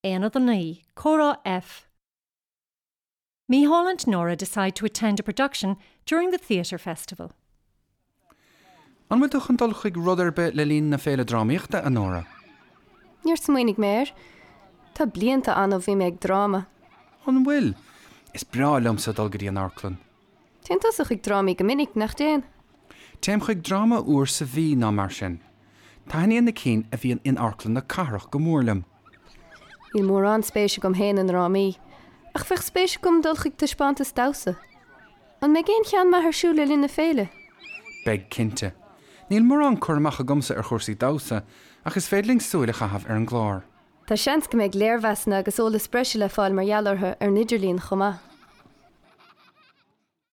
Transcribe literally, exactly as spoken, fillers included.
Anna the Knee, Cora F. Micheál and Nora decide to attend a production during the theatre festival. An bhfuil an dul chuig rudar be le líon na féile drámaíochta a Nora? Níor smaoinnig méir. Tá blianta an ó bhí méid drama. An bhfuil. Is bra lumsa dul go dtí an Arklan. Tén tosach ag drámaí go minic nach déan. Téim chuig drama uair sa bhí ná mar sin. Tá haíon na cín a bhíon in Arklan na carach go mórlam. Bhí mór an spéise gom héin an rámaí. Ach fich spéise gom dul chuig de spántas dausa. An mé géin chean ma thsúla linn na féile. Beg cinnte. Níl mór an chuirmach a gomsa ar chórsaí dausa, ach is féidling súla chahabh ar an glár. Tá seans go méid léirhheasna agus ólas breise le fáil mar geallartha ar nidirlín chomá.